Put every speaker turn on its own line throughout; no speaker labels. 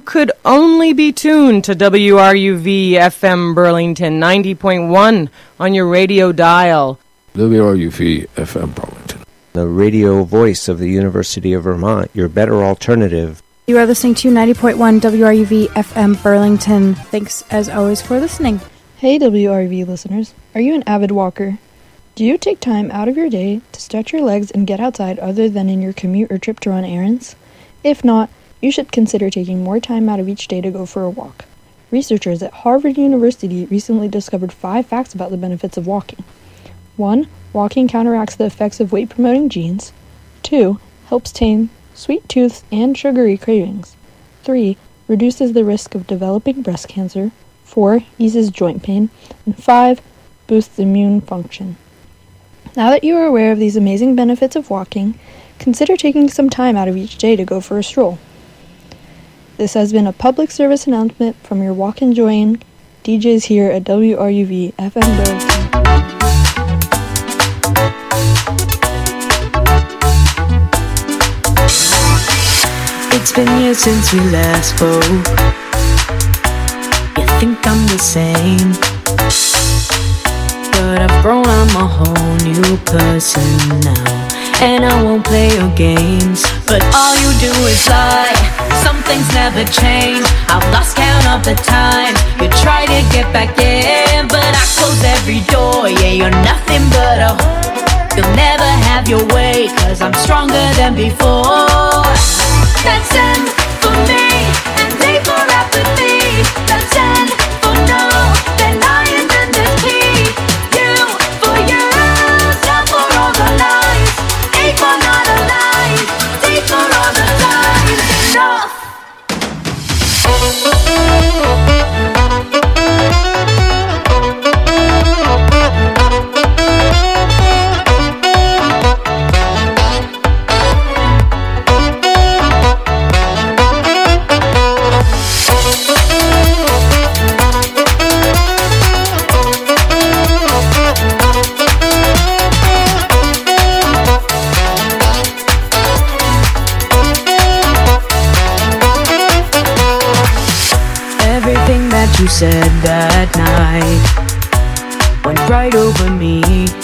could only be tuned to WRUV FM Burlington 90.1 on your radio dial.
WRUV FM Burlington,
the radio voice of the University of Vermont, your better alternative.
You are listening to 90.1 WRUV FM Burlington. Thanks as always for listening.
Hey WRUV listeners, are you an avid walker? Do you take time out of your day to stretch your legs and get outside other than in your commute or trip to run errands? If not, you should consider taking more time out of each day to go for a walk. Researchers at Harvard University recently discovered 5 facts about the benefits of walking. 1. Walking counteracts the effects of weight-promoting genes. 2. Helps tame sweet tooths and sugary cravings. 3. Reduces the risk of developing breast cancer. 4. Eases joint pain. And 5. Boosts immune function. Now that you are aware of these amazing benefits of walking, consider taking some time out of each day to go for a stroll. This has been a public service announcement from your walk-enjoying DJs here at WRUV FM Burlington.
It's been years since we last spoke. You think I'm the same, but I've grown, I'm a whole new person now. And I won't play your games, but all you do is lie. Some things never change. I've lost count of the times you try to get back in, but I close every door. Yeah, you're nothing but a you'll never have your way, 'cause I'm stronger than before. That's N for me, and D for apathy. That's N for no, then I and then there's P. U for you, L for all the lies. A for not alive, D for all the lies. Enough. You said that night went right over me.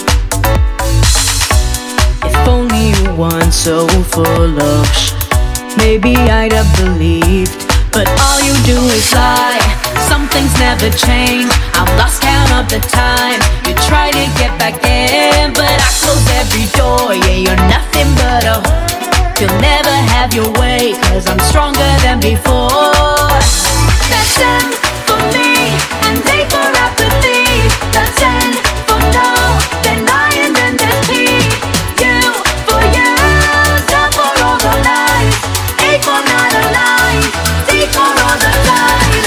If only you weren't so full of maybe I'd have believed. But all you do is lie. Some things never change. I've lost count of the time you try to get back in, but I close every door. Yeah, you're nothing but a you'll never have your way, 'cause I'm stronger than before. That's N for me, and A for apathy. That's N for no, then I and then there's P. U for you, L for all the lies. A for not alive, D for all the lies.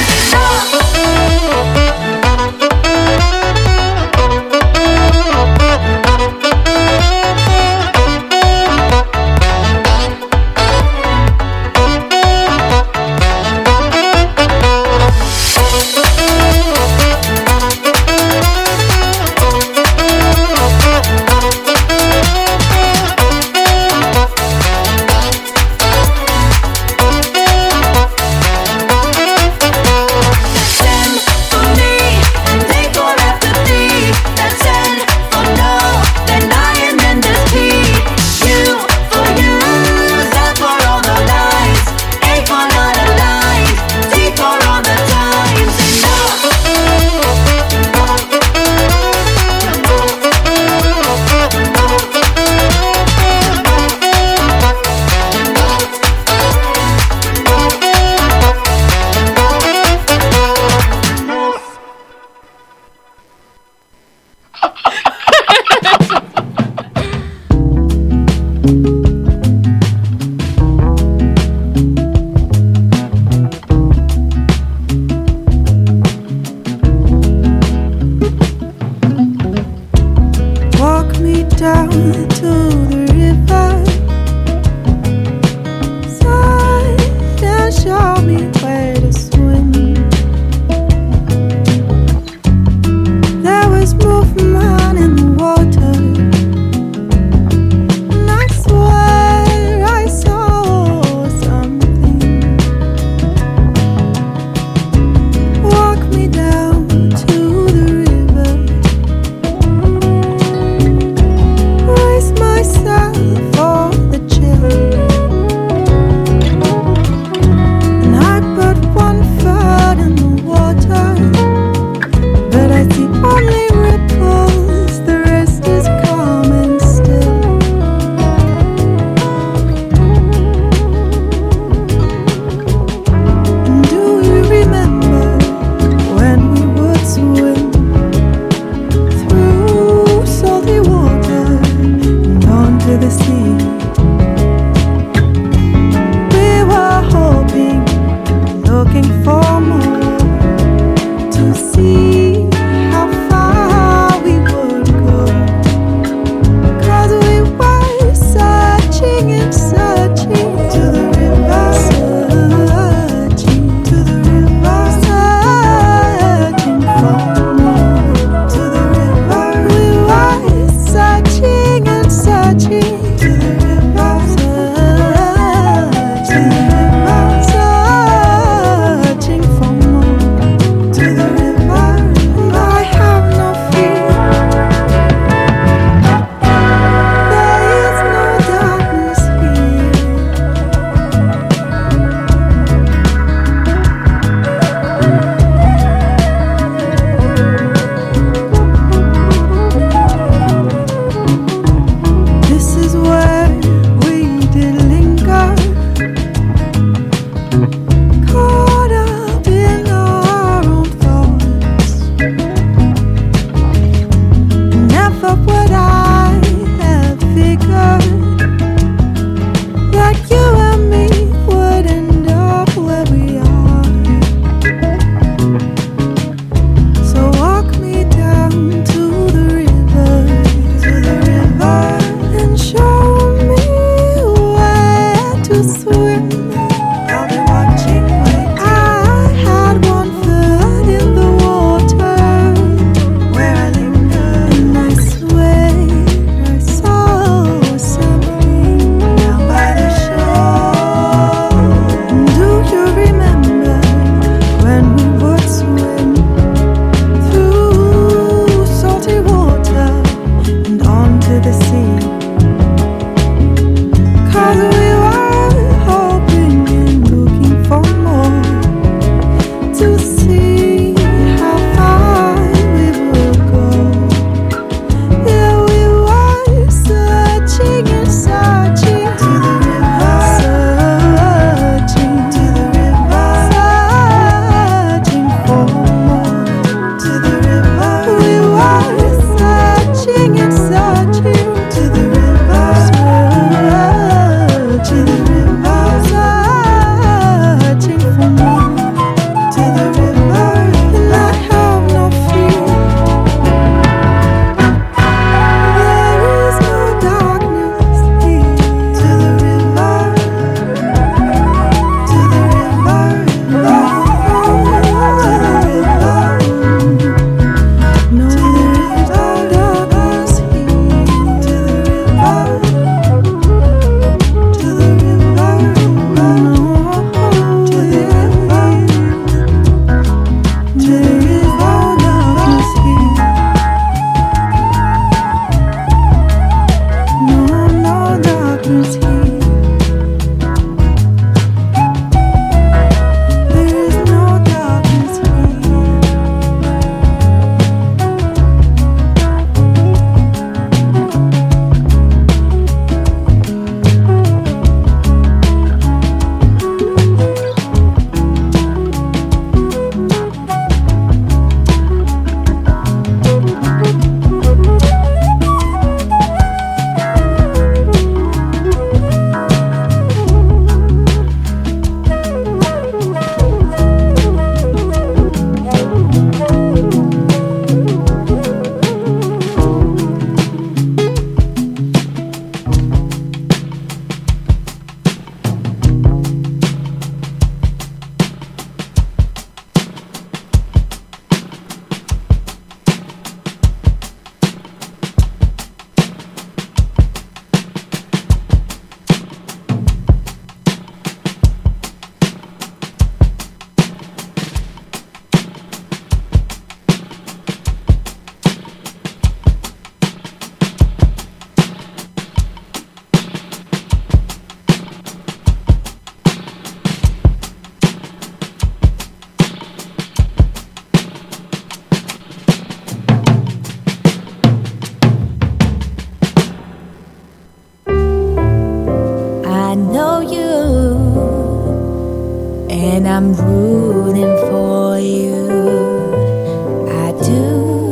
I'm rooting for you. I do.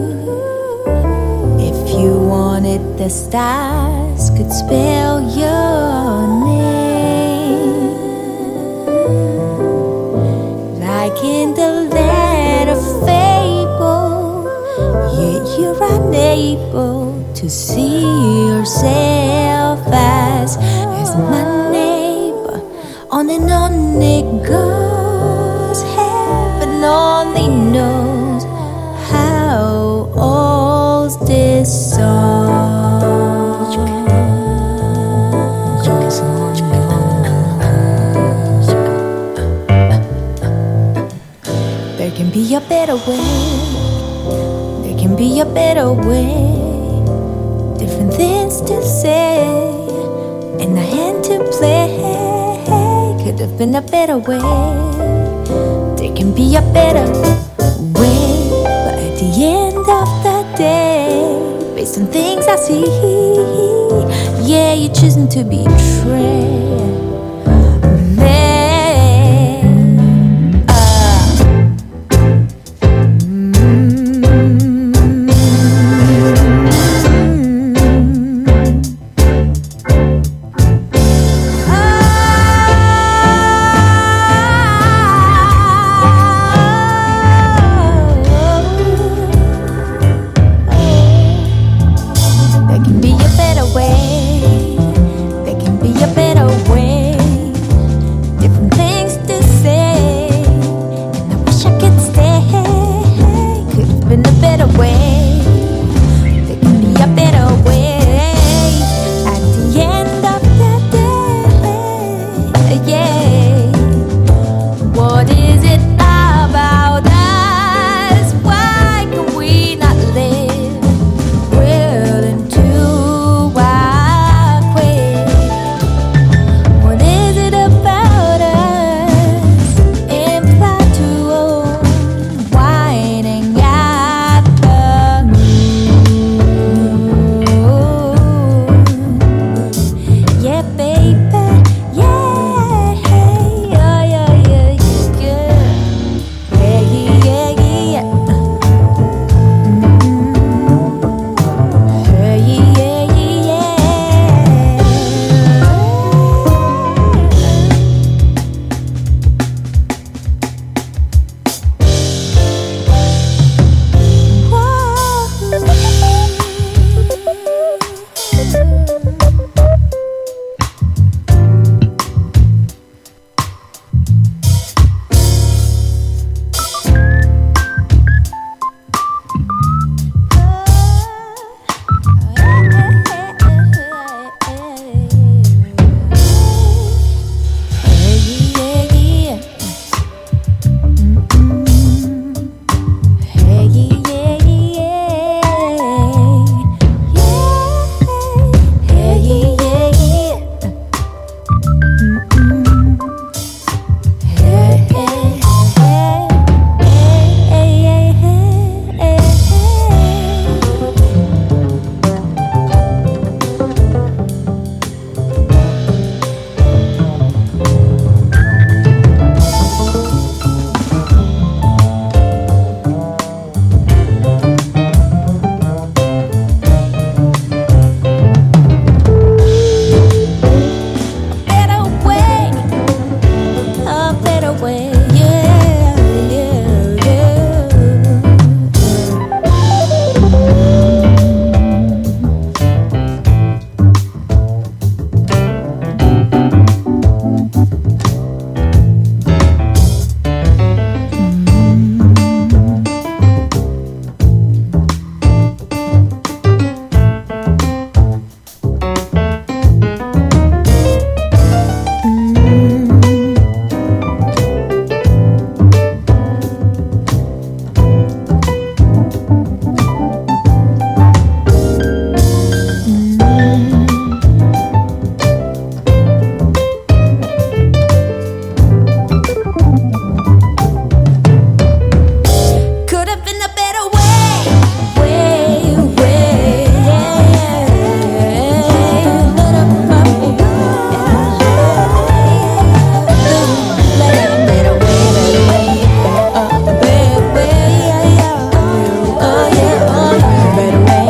If you wanted, the stars could spell your name, like in the land of fable. Yet you're unable to see yourself as my neighbor. On and on it goes. Heaven only knows how old this song. There can be a better way. There can be a better way. Different things to say and a hand to play. Could have been a better way. There can be a better way. But at the end of the day, based on things I see, yeah, you're choosing to betray.